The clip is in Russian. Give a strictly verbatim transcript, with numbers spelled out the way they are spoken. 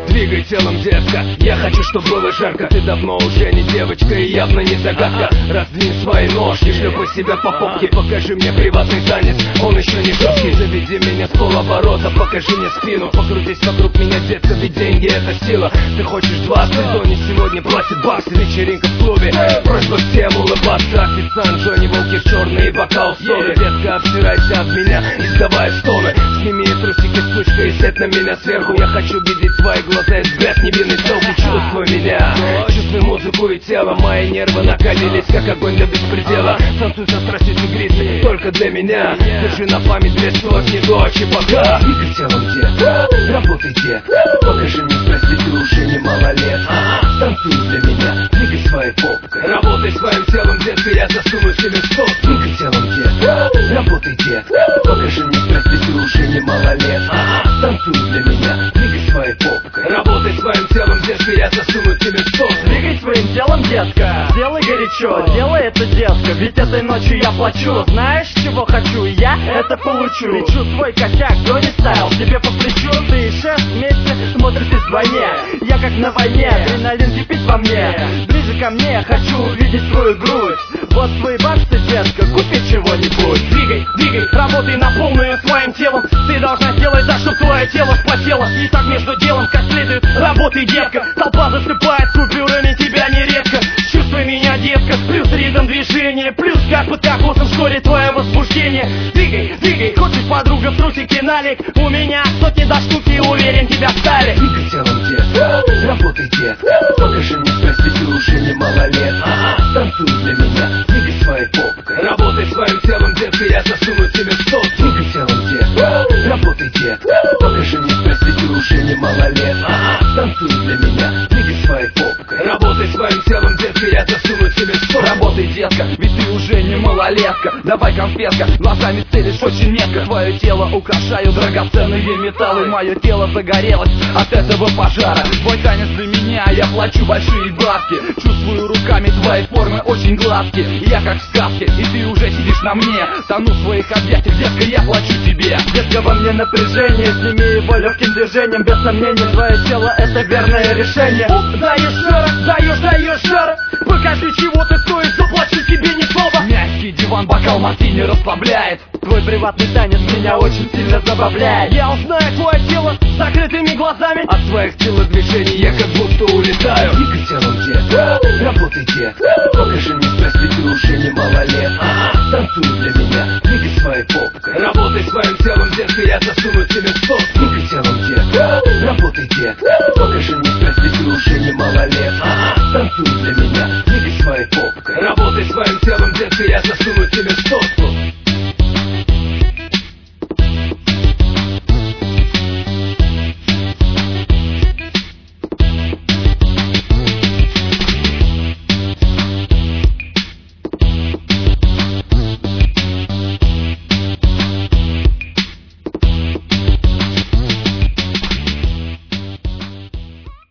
Двигай телом, детка, я хочу, чтобы было жарко. Ты давно уже не девочка и явно не загадка. Раздвинь свои ножки, шлепай себя по попке. Покажи мне приватный танец, он еще не жесткий. Заведи меня с полоборота, покажи мне спину. Покрутись вокруг меня, детка, ведь деньги это сила. Ты хочешь двадцать, Тони сегодня платит баксы. Вечеринка в клубе, просьба всем улыбаться. Официант, Джонни Волкер, черный бокал соды. Детка, обсирайся от меня, издавая стоны. Сними трусики, сучка, и сядь на меня сверху. Я хочу видеть твои глаза и взгляд невинной целки. Чувствуй меня, чувствуй музыку и тело. Мои нервы накалились, как огонь до беспредела. Танцуй со страстью тигрицы, только для меня. Держи на память две сотни до ночи пока. Двигай телом, детка, работай, детка. Покажи мне страсть, ведь ты уже не малолетка. Танцуй для меня, двигай своей попкой. Работай своим телом, детка, я засуну себе в сот. Двигай телом, детка, работай, детка. Покажи мне страсть, ведь ты уже не малолетка. Танцуй для меня, двигай своей попкой. Работай своим телом, детка, я засуну тебе в сот. Двигай своим телом, детка, делай горячо, делай это, детка. Ведь этой ночью я плачу. Знаешь, чего хочу? Я это получу. Лечу свой косяк, Джонни Стайл тебе по плечу. Ты и шеф вместе смотритесь вдвойне. Я как на войне, адреналин кипит во мне. Ближе ко мне, хочу увидеть твою грудь. Вот твои баксы, детка, купи чего-нибудь. Двигай, двигай, работай на полную своим телом. Ты должна сделать так, чтобы твое тело вспотело. И так между делом, как следует, работай, детка. Толпа засыпает, купюрами тебя нередко. Чувствуй меня, детка, плюс ритм движения, плюс как бы как в школе твое возбуждение. Двигай, двигай, хочешь, подруга, в трусики налик. У меня сотни до штуки, уверен, тебя встали. Двигай телом, детка, работай, детка. Покажи мне страсть, ведь ты уже не малолетка. Танцуй для меня, двигай своей попкой. Работай своим телом, детка, я засуну тебе в сот. Двигай телом, детка, работай, детка. Покажи мне страсть, ведь ты уже не малолетка. Танцуй для меня, двигай своей попкой. Работай своим телом, детка, я засуну тебе в сот. Работай, детка, ведь ты уже не малолетка. Давай, конфетка, глазами целишь очень метко. Твое тело украшают драгоценные металлы. Мое тело загорелось от этого пожара. Твой танец для меня, я плачу большие бабки. Чувствую руками твои формы очень гладкие. Я как в сказке, и ты уже сидишь на мне. Тону в твоих объятиях, детка, я плачу тебе. Детка, во мне напряжение, сними его легким движением. Без сомнения, твое тело это верное решение. Уп, даешь шара, даешь, даешь шара. Покажи, чего ты стоишь, заплачу тебе ни слова. Мягкий диван, бокал мартини расслабляет. Твой приватный танец меня очень сильно забавляет. Я узнаю твое тело с закрытыми глазами. От своих телодвижений я как будто улетаю. Двигай телом, детка, работай, детка. Покажи мне страсть, ведь ты уже не малолетка. Танцуй для меня, двигай своей попкой. Работай своим телом, детка, я засуну тебе в сот. Двигай телом, детка, работай, детка. Покажи мне страсть, ведь ты уже не малолетка. Танцуй для меня, двигай своей попкой. Работай своим телом, детка, я засуну